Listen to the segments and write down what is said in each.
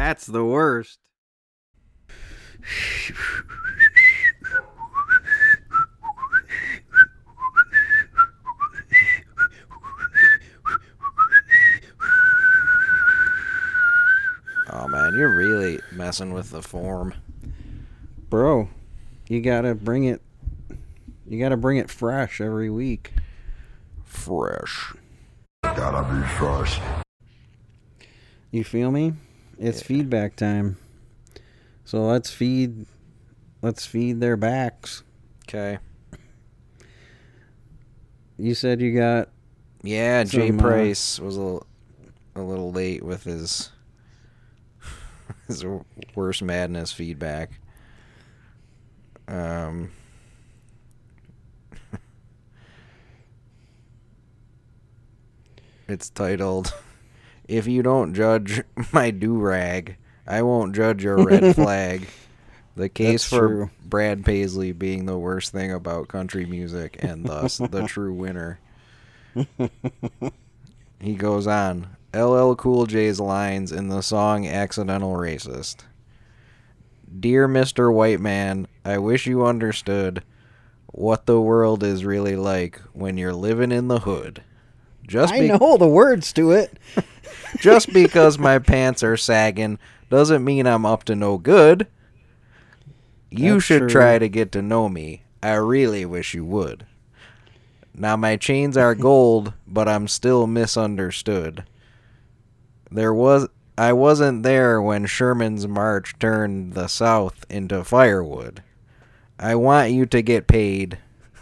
That's the worst. Oh man, you're really messing with the form. Bro, you gotta bring it fresh every week. Fresh. Gotta be fresh. You feel me? It's feedback time. So let's feed their backs. Okay. You said you got Jay Price was a little late with his worst madness feedback. It's titled, "If you don't judge my do-rag, I won't judge your red flag." The case That's for true. Brad Paisley being the worst thing about country music and thus the true winner. He goes on, LL Cool J's lines in the song Accidental Racist. Dear Mr. White Man, I wish you understood what the world is really like when you're living in the hood. I know the words to it. Just because my pants are sagging doesn't mean I'm up to no good. You That's should true. try to get to know me. I really wish you would. Now my chains are gold, but I'm still misunderstood. I wasn't there when Sherman's march turned the South into firewood. I want you to get paid,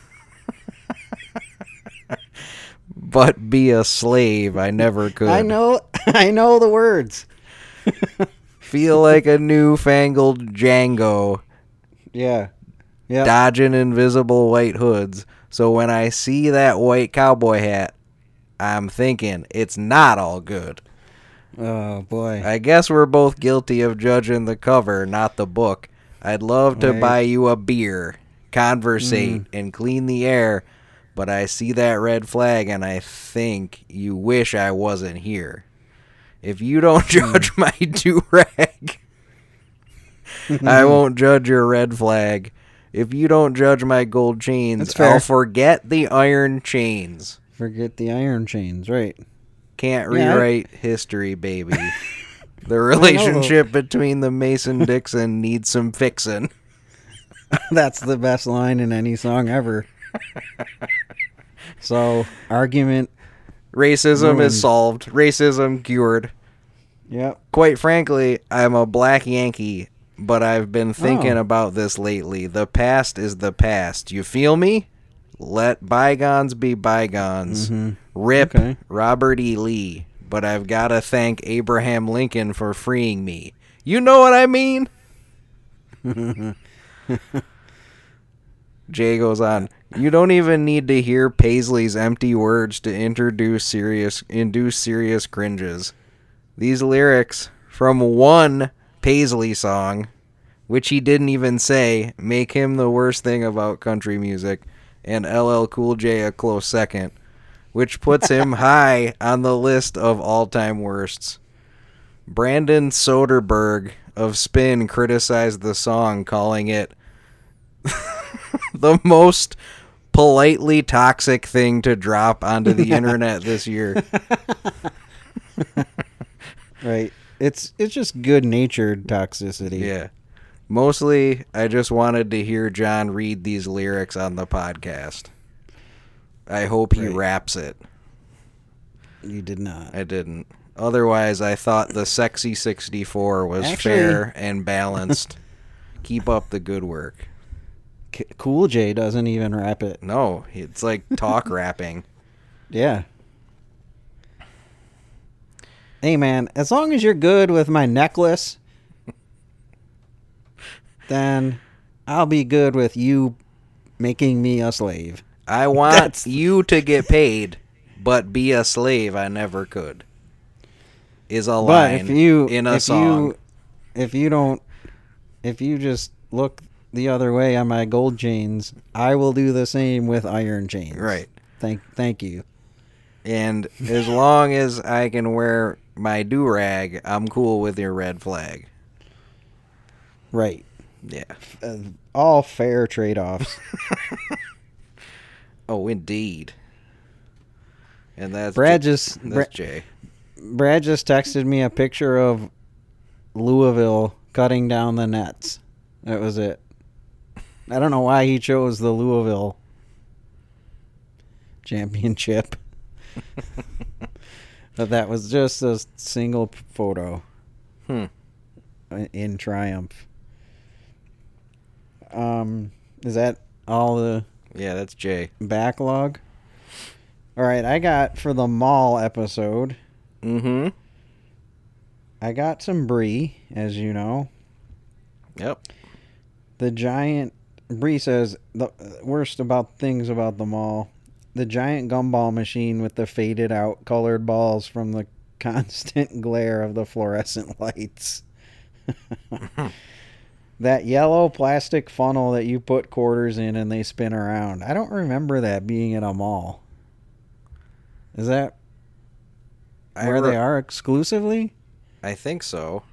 but be a slave I never could. I know the words. Feel like a newfangled Django. Yeah. Yeah. Dodging invisible white hoods. So when I see that white cowboy hat, I'm thinking it's not all good. Oh boy. I guess we're both guilty of judging the cover, not the book. I'd love to Right. buy you a beer, conversate, and clean the air, but I see that red flag and I think you wish I wasn't here. If you don't judge my do-rag, I won't judge your red flag. If you don't judge my gold chains, That's fair. I'll forget the iron chains. Forget the iron chains, right? Can't Yeah, rewrite history, baby. The relationship between the Mason-Dixon needs some fixin'. That's the best line in any song ever. So, argument. Racism Ruined. is solved. Racism cured. Yep. Quite frankly, I'm a black Yankee, but I've been thinking Oh. about this lately. The past is the past. You feel me? Let bygones be bygones. Rip Okay. Robert E. Lee, but I've got to thank Abraham Lincoln for freeing me. You know what I mean? Jay goes on, you don't even need to hear Paisley's empty words to induce serious cringes. These lyrics from one Paisley song, which he didn't even say, make him the worst thing about country music, and LL Cool J a close second, which puts him high on the list of all-time worsts. Brandon Soderbergh of Spin criticized the song, calling it the most politely toxic thing to drop onto the internet this year. Right. It's just good-natured toxicity. Yeah. Mostly, I just wanted to hear John read these lyrics on the podcast. I hope he Right. raps it. You did not. I didn't. Otherwise, I thought the Sexy 64 was Actually- fair and balanced. Keep up the good work. Cool J doesn't even rap it. No, it's like talk rapping. Yeah. Hey, man, as long as you're good with my necklace, then I'll be good with you making me a slave. I want That's- you to get paid, but be a slave I never could. Is a But line if you in a if song. if you just look the other way on my gold chains, I will do the same with iron chains. Right. Thank you. And as long as I can wear my do-rag, I'm cool with your red flag. Right. Yeah. All fair trade-offs. Oh, indeed. And that's Brad Jay. Brad just texted me a picture of Louisville cutting down the nets. That was it. I don't know why he chose the Louisville championship. But that was just a single photo in Triumph. Is that all the Yeah, that's Jay. backlog? All right, I got for the mall episode. Mm-hmm. I got some brie, as you know. Yep. The giant Bree says the worst about things about the mall. The giant gumball machine with the faded out colored balls from the constant glare of the fluorescent lights. That yellow plastic funnel that you put quarters in and they spin around. I don't remember that being at a mall. Is that where they are exclusively? I think so.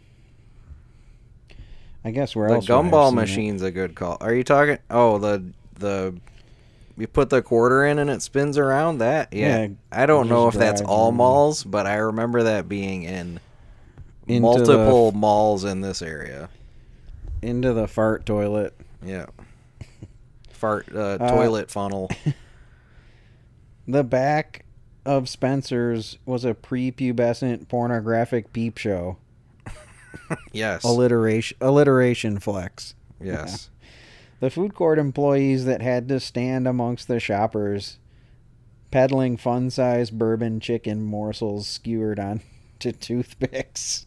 I guess where The else would I have gumball seen it? machine's a good call. Are you talking? Oh, the you put the quarter in and it spins around. That Yeah, I don't know if just that's drives all around. malls, but I remember that being in Into multiple malls in this area. Into the fart toilet. Yeah. Toilet funnel. The back of Spencer's was a prepubescent pornographic peep show. Yes. Alliteration flex. Yes. The food court employees that had to stand amongst the shoppers peddling fun-sized bourbon chicken morsels skewered onto toothpicks.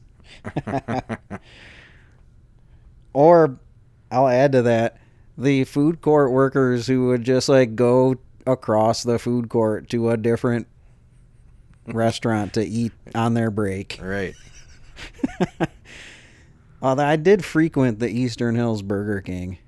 Or, I'll add to that, the food court workers who would just like go across the food court to a different restaurant to eat on their break. Right. Although I did frequent the Eastern Hills Burger King.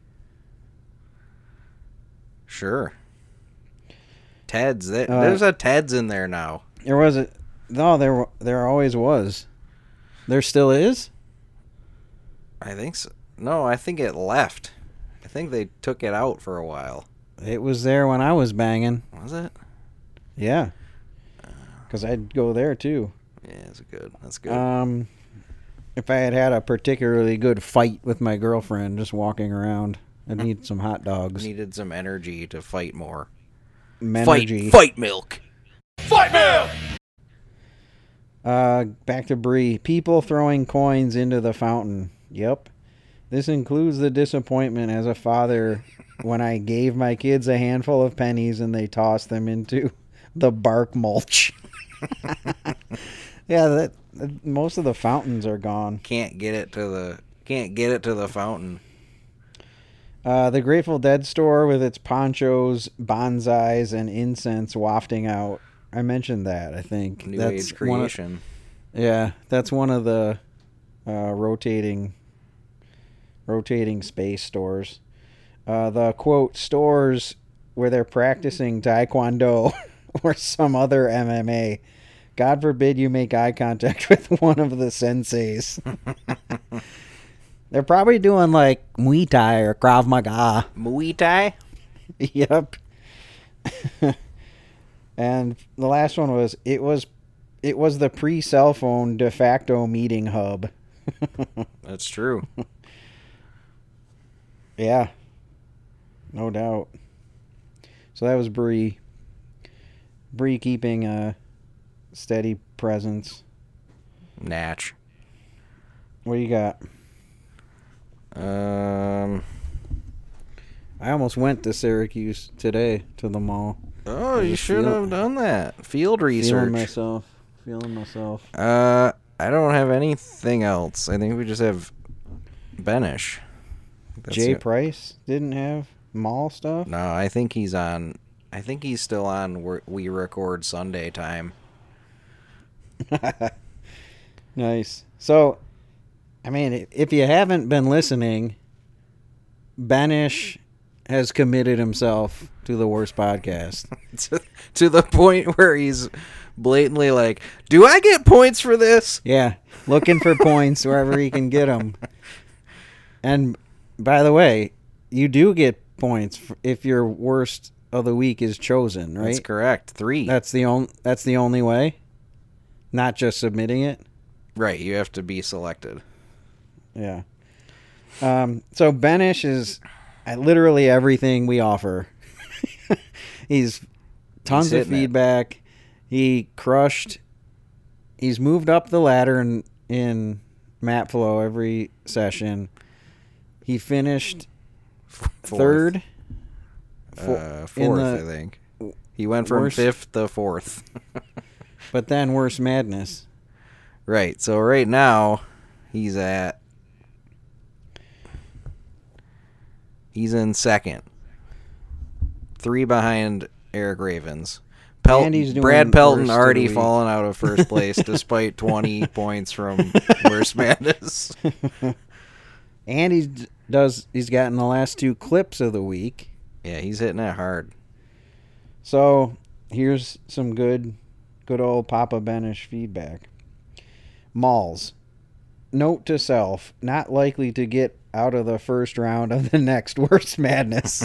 Sure. Ted's. There's a Ted's in there now. There always was. There still is? I think so. No, I think it left. I think they took it out for a while. It was there when I was banging. Was it? Yeah. Because I'd go there too. Yeah, that's good. If I had had a particularly good fight with my girlfriend just walking around, I'd need some hot dogs. Needed some energy to fight more. Menergy. Fight milk. Back to Bree. People throwing coins into the fountain. Yep. This includes the disappointment as a father when I gave my kids a handful of pennies and they tossed them into the bark mulch. Yeah, most of the fountains are gone. Can't get it to the fountain. The Grateful Dead store with its ponchos, bonsais, and incense wafting out. I mentioned that, I think. New Age creation. That's one of the rotating space stores. The, quote, stores where they're practicing Taekwondo or some other MMA. God forbid you make eye contact with one of the senseis. They're probably doing like Muay Thai or Krav Maga. Muay Thai? Yep. And the last one was it was the pre-cell phone de facto meeting hub. That's true. Yeah. No doubt. So that was Bree. Bree keeping a steady presence. Natch. What do you got? I almost went to Syracuse today to the mall. Oh, you should have done that. Field research. Feeling myself. I don't have anything else. I think we just have Benish. Jay Price didn't have mall stuff? No, I think he's on. I think he's still on. We record Sunday time. Nice. So, I mean, if you haven't been listening, Benish has committed himself to the worst podcast. to the point where he's blatantly like, do I get points for this? Yeah, looking for points wherever he can get them. And by the way, you do get points if your worst of the week is chosen, right? That's correct. 3. That's the only way. Not just submitting it. Right, you have to be selected. Yeah. So Benish is at literally everything we offer. He's tons of feedback. He crushed. He's moved up the ladder in map flow every session. He finished third. Fourth, I think. He went from worst, 5th to 4th. But then Worst Madness. Right, so right now he's in second. 3 behind Eric Ravens. And he's doing Brad Pelton worst of already the week. fallen out of first place despite 20 points from Worst Madness. And he's gotten the last 2 clips of the week. Yeah, he's hitting it hard. So here's some good old Papa Benish feedback. Malls. Note to self, not likely to get out of the first round of the next Worst Madness.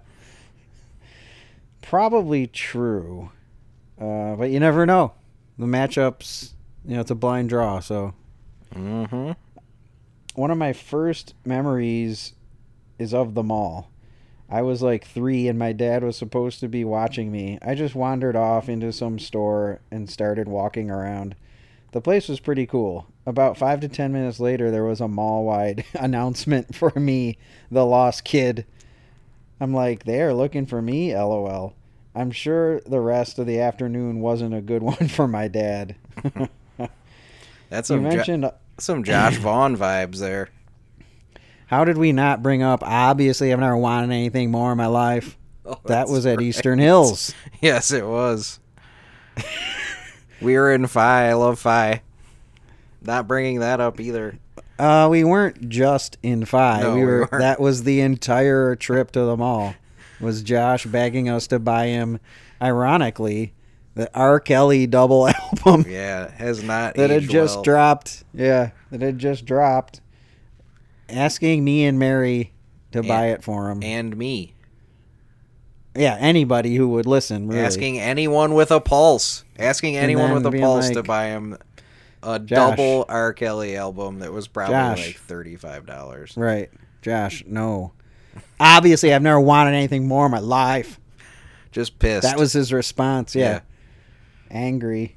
Probably true. But you never know. The matchups, it's a blind draw. So Mm-hmm. one of my first memories is of the mall. I was like 3 and my dad was supposed to be watching me. I just wandered off into some store and started walking around. The place was pretty cool. About 5 to 10 minutes later, there was a mall-wide announcement for me, the lost kid. I'm like, they're looking for me, LOL. I'm sure the rest of the afternoon wasn't a good one for my dad. That's You mentioned... some Josh Vaughn vibes there. How did we not bring up, obviously I've never wanted anything more in my life. Oh, That was at right. Eastern Hills. Yes, it was. We were in Phi. I love Phi. Not bringing that up either. We weren't just in Phi. No, we we were. weren't. That was the entire trip to the mall. Was Josh begging us to buy him, ironically, the R. Kelly double album Yeah, has not that had aged just well. dropped. Yeah, that had just dropped. Asking me and Mary to buy it for him. And me. Yeah, anybody who would listen. Really. Asking anyone with a pulse. Asking anyone then with a being pulse to like, buy him a Josh. double R. Kelly album that was probably Josh. like $35. Right, Josh. No. Obviously, I've never wanted anything more in my life. Just pissed. That was his response. Yeah. Angry.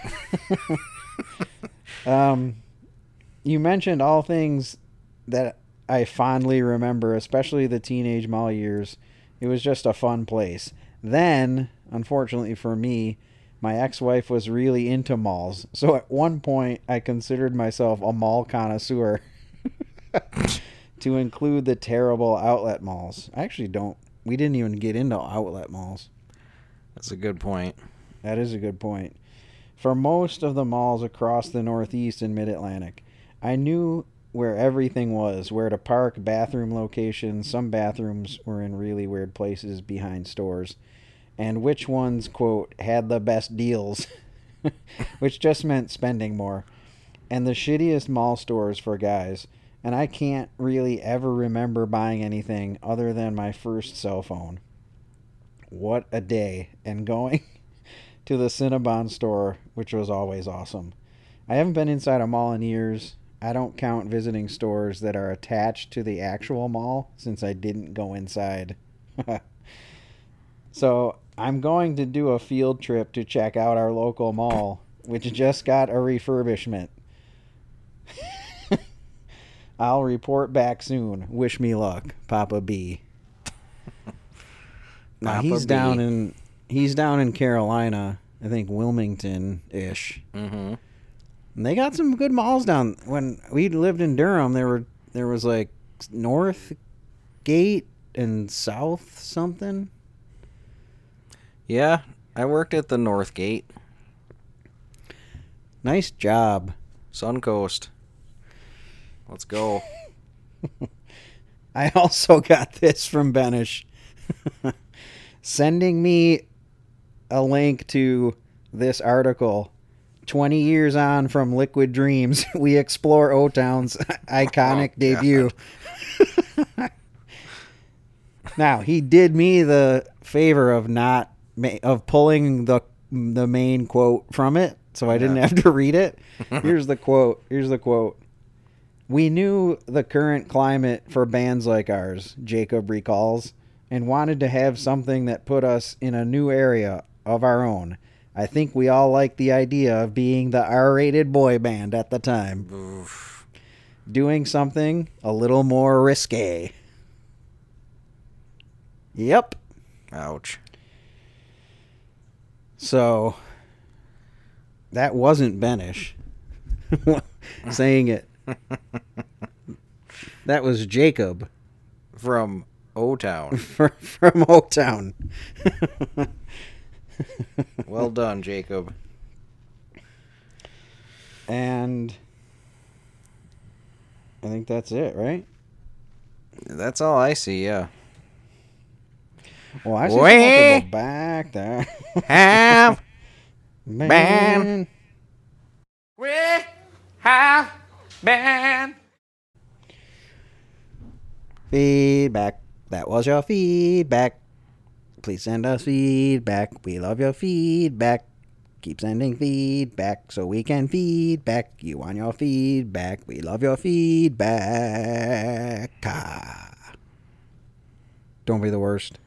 You mentioned all things that I fondly remember, especially the teenage mall years. It was just a fun place. Then, unfortunately for me, my ex-wife was really into malls. So at one point, I considered myself a mall connoisseur. To include the terrible outlet malls. I actually don't. We didn't even get into outlet malls. That's a good point. That is a good point. For most of the malls across the Northeast and Mid-Atlantic, I knew where everything was, where to park, bathroom locations. Some bathrooms were in really weird places behind stores. And which ones, quote, had the best deals, which just meant spending more. And the shittiest mall stores for guys. And I can't really ever remember buying anything other than my first cell phone. What a day. And going to the Cinnabon store, which was always awesome. I haven't been inside a mall in years. I don't count visiting stores that are attached to the actual mall since I didn't go inside. So I'm going to do a field trip to check out our local mall, which just got a refurbishment. I'll report back soon. Wish me luck, Papa B. Now Papa he's B. down in Carolina, I think Wilmington-ish. Mm-hmm. And they got some good malls down. When we lived in Durham, there was like North Gate and South something. Yeah, I worked at the North Gate. Nice job. Suncoast. Let's go. I also got this from Benish. sending me a link to this article. 20 years on from Liquid Dreams, we explore O-Town's iconic debut. Now, he did me the favor of pulling the main quote from it, so I didn't have to read it. Here's the quote. We knew the current climate for bands like ours, Jacob recalls, and wanted to have something that put us in a new area of our own. I think we all liked the idea of being the R-rated boy band at the time. Oof. Doing something a little more risque. Yep. Ouch. So, that wasn't Benish saying it. That was Jacob. From O-Town. From O-Town. Well done, Jacob. And I think that's it, right? That's all I see, yeah. Well, I just want to go back there. Have Man. we have been Feedback. That was your feedback. Please send us feedback. We love your feedback. Keep sending feedback so we can feedback you on your feedback. We love your feedback. Don't be the worst.